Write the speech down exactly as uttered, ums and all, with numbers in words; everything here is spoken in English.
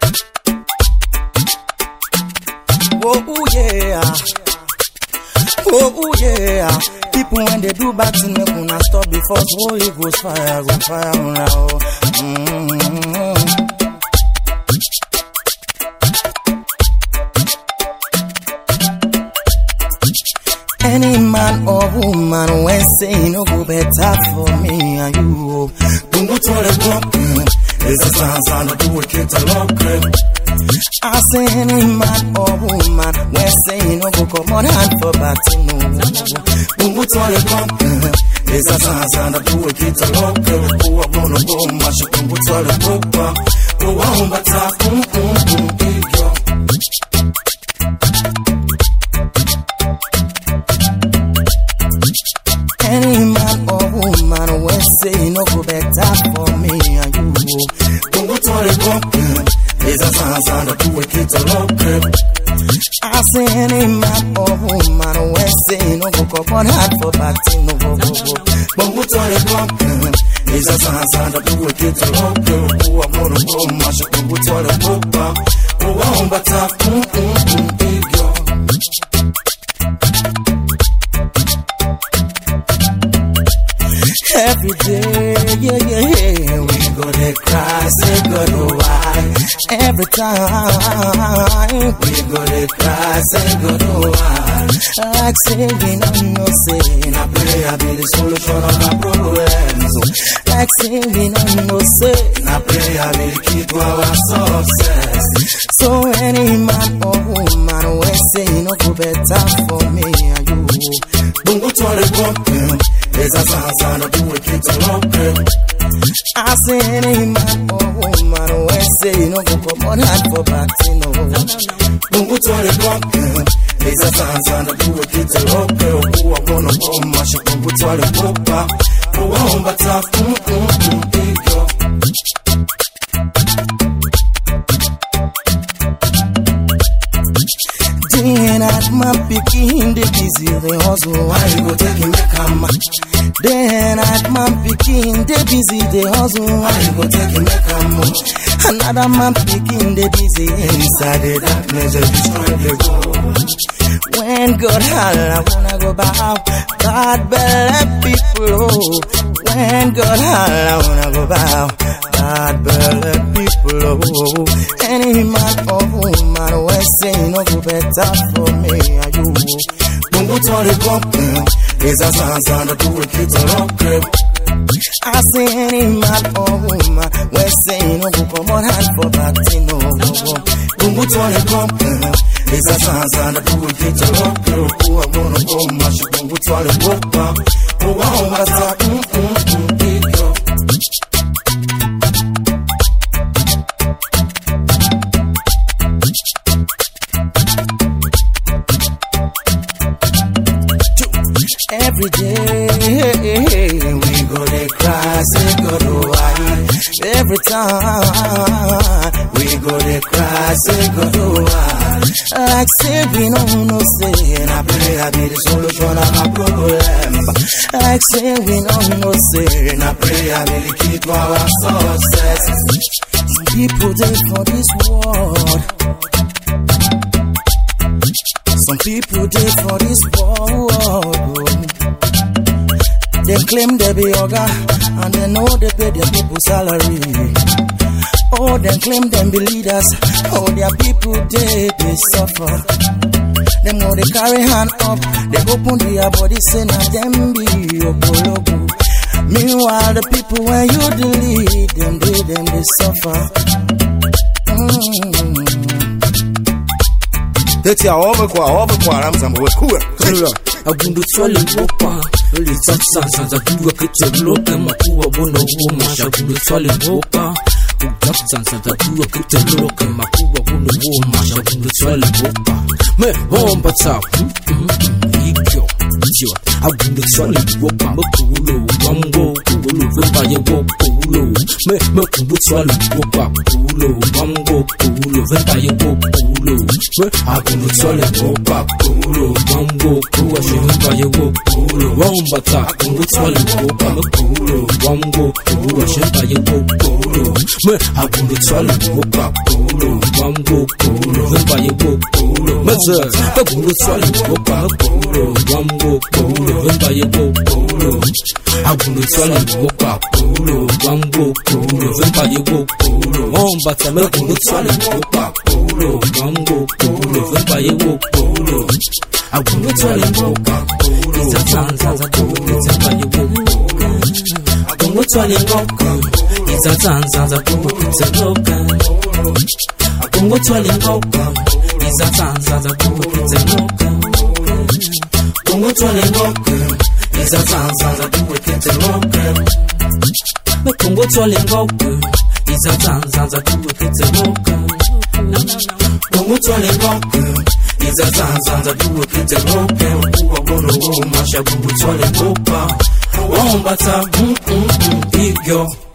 Oh yeah, oh yeah. People when they do bad things, they gonna stop before Holy Ghost fire, go fire now. Mm-hmm. Any man or woman when say no go better for me and you. Bungu to the block, it's a sound sound of do it, it's a long crib. I say any man or woman when say no go come on hand for batting no. Bungu to the block, it's a sound sound of do it, it's a long crib. Who are gonna go mash up bungu to the block? Who are but I boom boom boom big yo. Any man or woman when say no go better for me and you. Bungu to the block. It's a sound sound of do it, it's a long crib. I say any man or woman when say no go come on hard for batting no go go go. Bungu to the block. It's a sound sound of do it, it's a long crib. Who are gonna go mash up bungu to the block? Who are but I boom boom boom big yo. Every day, yeah, yeah, yeah, we go to cry, say God, oh, why? Every time, we go to cry, say God, oh, why? Like say, we don't know, say, I pray, I be the solution of my problems. Like say, we don't know, say, I pray, I be the key to our success. So any man or woman, when say, no go better for me and you. Bungu to the block. There's a sound sound of do it, it's a long crib. I say any man or woman when say no go come on hand for batting no. Bungu to the block. There's a sound sound of do it, it's a long crib. Who are gonna go mash up bungu to the block? Who are but I boom boom boom big yo. Day and night, my picking the busy, they hustle. Why you go taking the camera? Day and night, my picking the busy, they hustle. Why you go taking the camera? Another man picking the busy inside the darkness, they destroy the gold. When God holla, I wanna go bow. God belly people, oh. When God holla, I wanna go bow. God belly people, oh. Any man or woman when say no go better for me and you. Bungu to the block. It's a sound sound of do it, it's a long crib. I say any man or woman when say no go come on hand for batting no. Bungu to the block. It's a sound sound of do it, it's a long crib. Who are gonna go mash up bungu to the block? Who are but I boom boom boom big yo. Every day we go to cry, say God, oh, why? Every time we go to cry, say God, oh, why? Like say we don't know, say, and I pray I be the solution of my problem. Like say we don't know, say, and I pray I be the key to our success. Some people dey for this world. Some people dey for this world. They claim they be yoga, and they know they pay their people salary. Oh, they claim them be leaders, oh, their people they, they suffer. Them know they carry hand up, they open their body, say na them be okologo. Meanwhile, the people when you delete them, they, them they suffer. Mm. Teti aove kwa aove kwa ramzambo wekue. Kula agundu swali wopa. Loli tsatsa sanza duwa kete loke makuwa wono woma. Shagundu swali wopa. Udatsa sanza duwa kete loke makuwa wono woma. Shagundu swali wopa. Me homba tsa. Ikyo. Tio. Agundu swali wopa. Makulo. Wambo. Kulo. Vemba ye wopa. Kulo. Me me kumbu swali wopa. Kulo. Wambo. Kulo. vemba ye wo pulo Agundu twale wopa pulo Wambo kuwa she vemba ye wo pulo Wambata agundu twale wopa pulo Wambo kuwa she vemba ye wo pulo Agundu twale wopa pulo Wambo kuwa vemba ye wo pulo Meze agundu twale wopa pulo Wambo kuwa vemba ye wo pulo Agundu twale wopa pulo Wambo kuwa vemba ye wo pulo Wambata agundu twale wopa pulo Wambo kuwa vemba ye wo pulo Agundu twale wopa pulo Izazanza kuwa vemba ye wo pulo Agundu twale wopa Izazanza kuwa vemba ye wo pulo Agundu twale wopa Izazanza kuwa vemba ye wo pulo Agundu twale wopa Izazanza kuwa vemba ye wo pulo Congo twale ngoku Izazanza kuwa vemba ye wo pulo Congo twale ngoku Izazanza kuwa vemba ye wo pulo Kuwa bono wo masha Congo twale ngoku Wambata mm mm mm big yo